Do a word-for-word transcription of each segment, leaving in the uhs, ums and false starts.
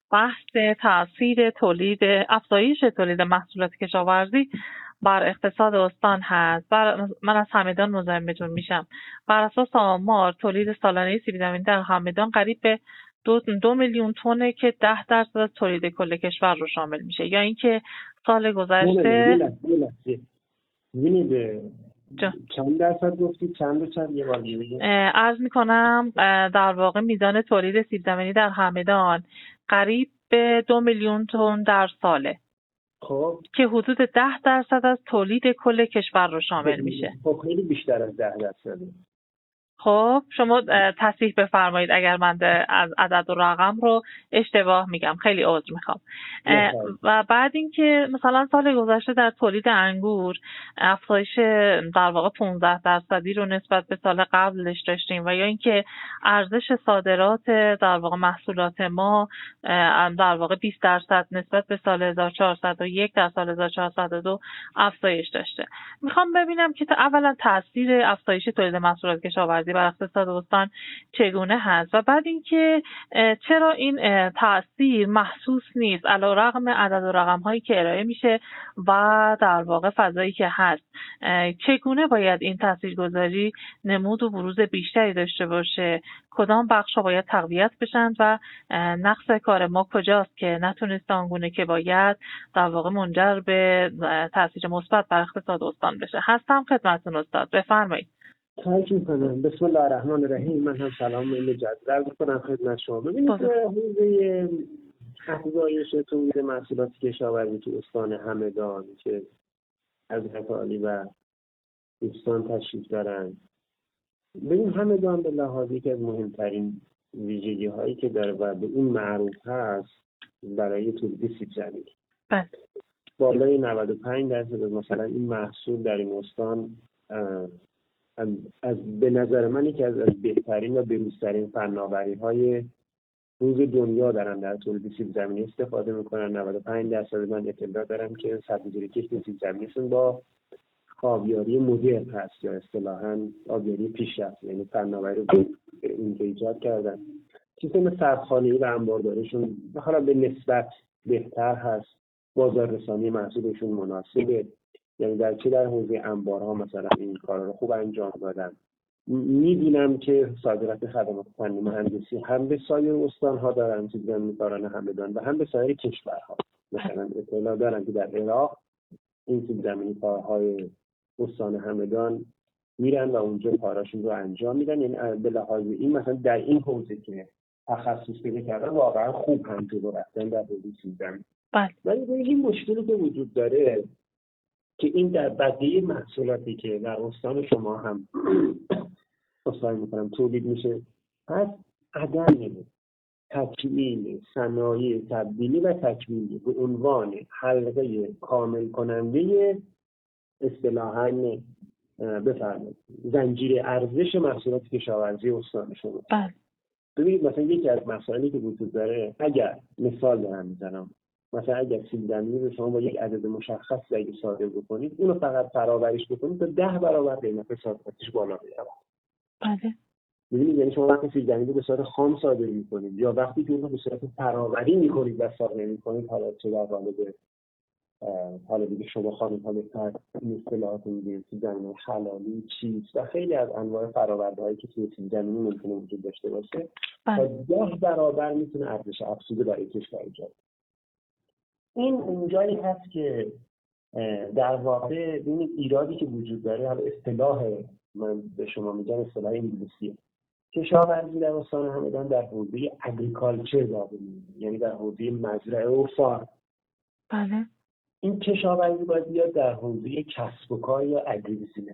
بحث تاثیر تولید افزایش تولید محصولات کشاورزی بر اقتصاد استان هست. بر من از همدان مزاحمتون میشم. بر اساس آمار تولید سالانه سیب زمینی در همدان قریب به دو, دو میلیون تونه که ده درصد از تولید کل کشور رو شامل میشه. یا اینکه سال گذشته چند درصد گفتید؟ چند و چند یه بار دیگه عرض میکنم. در واقع میزان تولید سیب زمینی در همدان قریب به دو میلیون تن در ساله، خب که حدود ده درصد از تولید کل کشور رو شامل میشه. خب خیلی بیشتر از ده درصد. خب شما تصحیح بفرمایید اگر من از عدد و رقم رو اشتباه میگم، خیلی عذر میخوام. و بعد اینکه مثلا سال گذشته در تولید انگور افزایش در واقع پانزده درصدی رو نسبت به سال قبلش داشتیم، و یا اینکه ارزش صادرات در واقع محصولات ما در واقع بیست درصد نسبت به سال هزار و چهارصد و یک در سال هزار و چهارصد و دو افزایش داشته. میخوام ببینم که اولا تاثیر افزایش تولید محصولات کشاورزی بر اقتصاد استان چگونه هست، و بعد اینکه چرا این تاثیر محسوس نیست علیرغم عدد و رقم هایی که ارائه میشه و در واقع فضایی که هست. چگونه باید این تاثیرگذاری نمود و بروز بیشتری داشته باشه؟ کدام بخش‌ها باید تقویت بشن و نقص کار ما کجاست که نتونسته آنگونه که باید در واقع منجر به تاثیر مثبت بر اقتصاد استان بشه؟ هستم خدمتتون استاد، بفرمایید. خواهش میکنم. بسم الله الرحمن الرحیم. من هم سلام مجدد میکنم خدمت شما. ببینید حوزه افزایش تولید محصولات کشاورزی تو استان همدان که حضرت عالی و دوستان تشریف دارن، ببین همدان به لحاظ یکی از مهمترین ویژگی هایی که داره و به اون معروف هست برای تولید سیب زمینی. بله. بالای نود و پنج درصد مثلا این محصول در این استان از, از به نظر من یکی از, از بهترین و بروزترین فناوری های روز دنیا دارن در تولید سیب زمینی استفاده میکنن. نود و پنج درصد من اطلاع دارم که سبزیجات کشت سیب زمینیشون با آبیاری مدرن هست یا اصطلاحاً آبیاری پیشرفته، یعنی فناوری رو اینجا ایجاد کردن. سیستم سردخانه‌ای و انبارداریشون حالا به نسبت بهتر هست، بازار رسانی محصولشون مناسبه، یعنی در چه در حوزه انبارها مثلا این کارا رو خوب انجام دادن. می‌بینم که صادرات خدمات فنی مهندسی هم به سایر استان‌ها دارن که دیدن می‌کارن همدان و هم به سایر کشورها. مثلا اطلاع دارم که در عراق این سیب زمینی کارهای استان همدان میرن و اونجا کاراشون رو انجام میدن. یعنی به لحاظ این مثلا در این حوزه که تخصص پیدا کردن واقعا خوب هم جلو رفتن در حوزه سیب زمینی. بله. ولی این مشکلی که وجود داره که این در بقیه محصولاتی که در استان شما هم اصلاح میکنم تولید میشه، پس عدم تکمیل صنایع تبدیلی و تکمیلی به عنوان حلقه کامل کننده اصطلاحاً بفرمایید زنجیره ارزش محصولات کشاورزی استان شما. بله. ببینید مثلا یکی از مسائلی که وجود داره، اگر مثال دارم میزنم، مثلا اگر سیب زمینی رو شما با یک عدد مشخص اگه صادر بکنید، اونو فقط فرآوریش بکنید تا ده برابر قیمت صادراتش بالا بره. بله. می‌بینید یعنی شما وقتی سیب زمینی رو به صورت خام صادر می‌کنید یا وقتی که اون رو به صورت فراوری می‌کنید و صادر می‌کنید، حالا چه در قالب حالا دیگه شما خانم ها بهتر این اصطلاحات می‌دونید که زمینه حلالی چیست و خیلی از انواع فرآورده‌هایی که توی سیب زمینی ممکنه وجود داشته باشه تا ده برابر میتونه ارزش افزوده برای کشور ایجاد. این اونجایی هست که در واقع این ایرادی که وجود داره، حالا اصطلاح من به شما میگم اصطلاح انگلیسیه، کشاورزی در استان همدان در حوزه اگریکالچر واقع میشه، یعنی در حوزه مزرعه و فارم. بله. این کشاورزی باید بیاد در حوزه کسب و کار یا اگریبیزنس.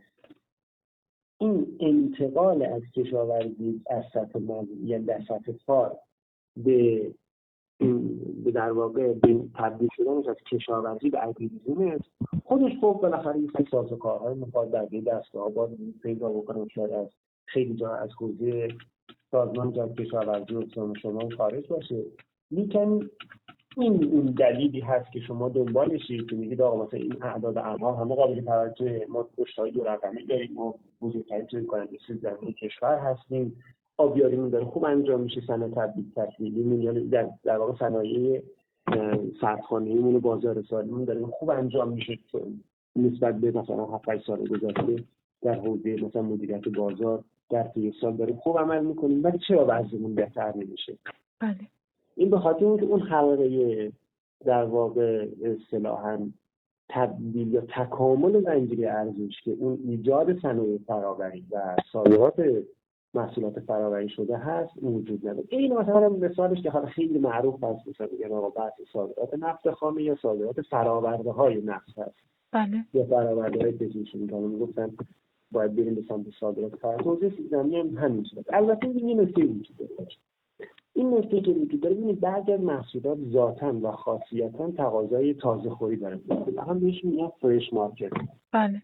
این انتقال از کشاورزی از سطح مزرعه یا در سطح فارم به به در واقع به تبدیل شدنش از کشاورزی به اگریبیزنس، خودش خب بالاخره این سازوکارهای مفاد در دستگاه باید پیدا بکنه. شاید از خیلی جا از حوزه سازمان جهاد کشاورزی استان شما خارج باشه. لیکن این اون دلیلی هست که شما دنبالشید که میگید آقا مثلا این اعداد اعمال همه قابل توجه، ما رشدهای دو رقمی داریم، ما بزرگترین تولید کننده سیب زمینی کشور هستیم، آبیاریمون داره خوب انجام میشه، صنعت تبدیل تحلیلیمون یعنی در در واقع صنایع سردخانه‌ایمون و بازارسازیمون داره خوب انجام میشه نسبت به مثلا هفت سال گذشته در حوزه مثلا مدیریت بازار در طی سال داره خوب عمل میکنیم، ولی چرا وضعمون بهتر نمیشه؟ بله. این به خاطر اینکه اون حلقه در واقع اصطلاحاً تبدیل یا تکامل زنجیره ارزش که اون ایجاد صنایع فرآوری و صادرات محصولات فرآوری شده هست وجود نداره. این مثلا مثالش که حالا خیلی معروف هست، مثلا میگن آقا بحث صادرات نفت خام یا صادرات فرآورده‌های نفت هست. بله. یا فرآورده‌های پتروشیمی میگن گفتن باید بریم به سمت صادرات فرآورده. توضیح زمینی هم همین شده. البته این نکته وجود داره. این نکته که وجود داره ببینید بعضی از محصولات ذاتاً و خاصیتاً تقاضای تازه‌خوری داره. هم بهش میگن فرش مارکت. بله.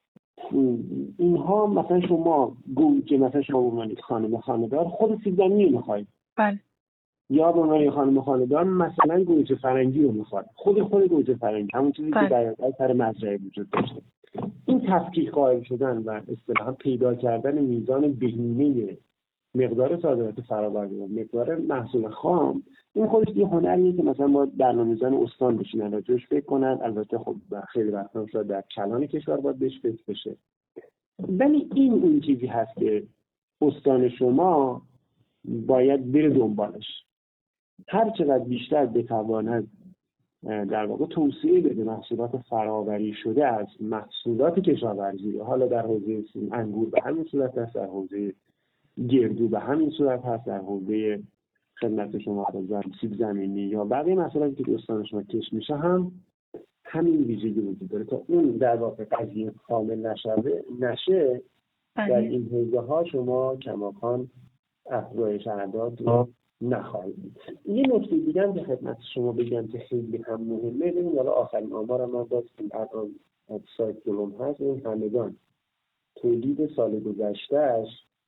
اینها مثلا شما گوجه مثلا شما بمانید خانم خانه‌دار خود سیب زمینی می‌خواید. بله. یا به عنوان خانم خانه‌دار مثلا گوجه فرنگی رو می‌خواد. خود خود گوجه فرنگی همون چیزی که در سر مزرعه وجود داشته. این تفکیک قائل شدن و اصطلاحاً پیدا کردن میزان بهینه مقدار صادرات فرآورده و مقدار محصول خام، این خودش یه هنریه که مثلا ما برنامه‌ریزان استان بشینن راجعش فکر کنن. البته خب خیلی وقتا شاید در کلان کشور باید بهش فکر بشه، ولی این اون چیزی هست که استان شما باید بره دنبالش. هر چقدر بیشتر بتواند در واقع توسعه بده محصولات فرآوری شده از محصولات کشاورزی، حالا در حوزه انگور به همین صورت است، در حوزه گردو به همین صورت هست، در حوزه خدمت شما سیب زمینی یا بقیه محصولاتی که استان شما کش میشه هم همین ویژگی وجود داره تا اون در واقع قضیه کامل نشه نشه در این حوزه ها شما کماکان افزایش اعداد رو نخواهید. یه نکته دیگه هم که خدمت شما بگم که خیلی هم مهمه، ببینید حالا آخرین آمار من باز الان سایت جلوم هست، این همگان تولید سال گذشتهش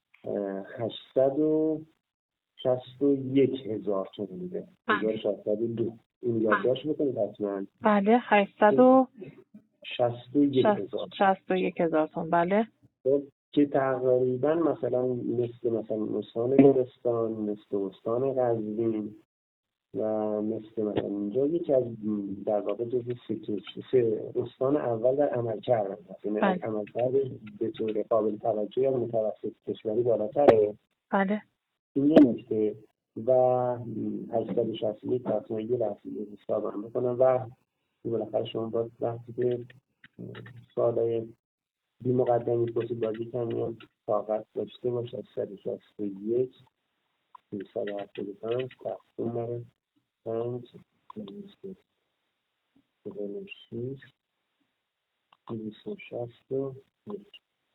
هشتصد و شصت و یک هزار تن بوده. هزار و ششصد و دو. این یادداشت بکنید حتما. بله. هشتصد و شصت و یک هزار. شصت و یک هزار تن. بله. خب که تقریبا مثلا مثل مثلا استان گلستان، مثل استان قزوین و مثل مثلا اینجا یکی از در واقع جزو سه استان اول در عملکرد هست. یعنی عملکرد به طور قابل توجه یا متوسط کشوری بالاتره. بله. این یه نکته و هشتصد و شصت و یک تصمیم یه لحظه حساب هم بکنم و بالاخره شما باید وقتی که سالهای بی مقدمی پرسید بازی کنیم طاقت داشته باشه. صد و شصت و یک سیصد و هفتاد و پنج تقسیم بر پنج دویست و شش دویست و شصت و یک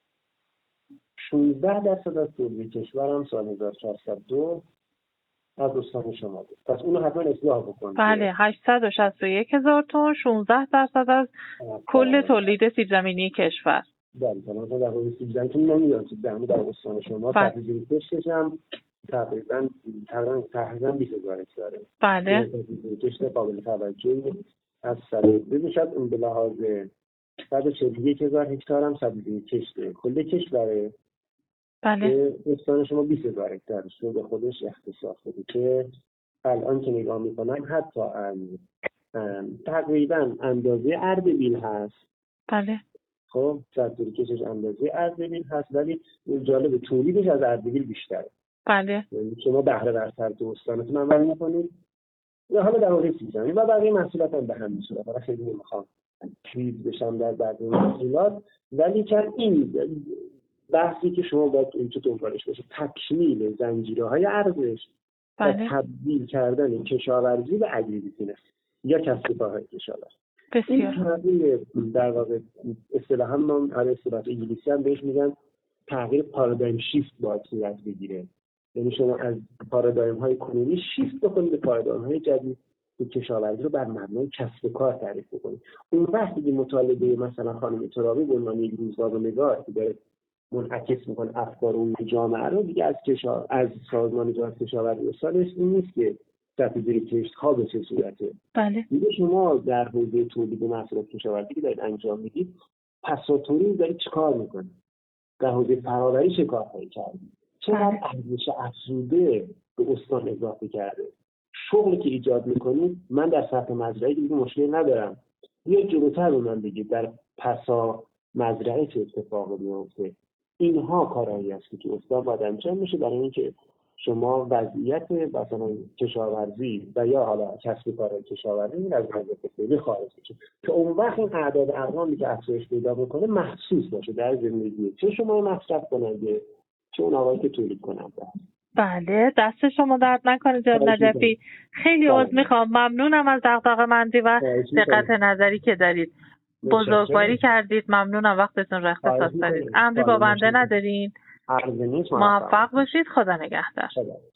شانزده درصد از تولید کشور هم سال هزار و چهارصد و دو از استان شما بود. پس اونو حتما اصلاح بکنید. بله. هشتصد و شصت و یک هزار تن شانزده درصد از کل تولید سیب زمینی کشور. بله. مثلا در حوزه سیب زمینی نمیدونم سیب زمینی در استان شما تقریبا کشش هم تقریبا تقریبا تقریبا بیست هزار هکتاره. بله. کشت قابل توجهی از سال بشه اون به لحاظ صد و چهل و یک هزار هکتار هم سبزی کشته کل کشوره. بله. استان شما بیست هزار هکتار رو به خودش اختصاص داده که الان که نگاه میکنم حتی از تقریبا اندازه اردبیل هست. بله. خب سطح کشش اندازه اردبیل هست ولی جالب تولیدش از اردبیل بیشتره. بله. یعنی شما بهره ورتر تو استانتون عمل میکنید یا حالا در حوزه سیب زمینی و بقیه محصولات هم به همین صورت. حالا خیلی نمیخوام چیز بشم در بقیه محصولات، ولی که این بحثی که شما باید اینجا دنبالش باشه تکمیل زنجیره‌های ارزش و تبدیل کردن کشاورزی به اگریبیزنس یا کسب و کارهای کشاورزی. این تغییر در واقع اصطلاحاً ما هر اصطلاح انگلیسی هم بهش میگن تغییر پارادایم شیفت باید صورت بگیره. یعنی شما از پارادایم‌های کنونی شیفت بکنید به پارادایم‌های جدید که کشاورزی رو بر مبنای کسب و کار تعریف بکنید. اون وقتی که مطالبه مثلا خانم ترابی به عنوان یک روزنامه‌نگار که داره منعکس میکنه افکار اون جامعه رو دیگه از کشا از سازمان جهاد کشاورزی سالش این نیست که تفسیر کشت ها به چه صورته. بله. دیگه شما در حوزه تولید محصولات کشاورزی که دارید انجام میدید پساتوری دارید چیکار میکنید؟ در حوزه فرآوری چه کارهایی کردید؟ چقدر ارزش افزوده به استان اضافه کرده. شغلی که ایجاد میکنید، من در سطح مزرعه دیگه مشکل ندارم. یه جلوتر رو من بگید در پسا مزرعه چه اتفاقی میفته. اینها کارهایی هست که استان باید انجام میشه برای اینکه شما وضعیت مثلا کشاورزی و یا حالا کسب کارهای کشاورزی از وضعیت فعلی خارج بشه که اون وقت این اعداد ارقامی که افزایش پیدا میکنه محسوس باشه در زندگی چه شما مصرف کننده چه اون آقایی که تولید کننده. بله، دست شما درد نکنه جناب نجفی. خیلی عذر میخوام. ممنونم از دغدغه‌مندی و دقت نظری که دارید. بزرگواری کردید. ممنونم وقتتون رو اختصاص دادید. امری با بنده ندارین. موفق باشید. خدا نگهدار.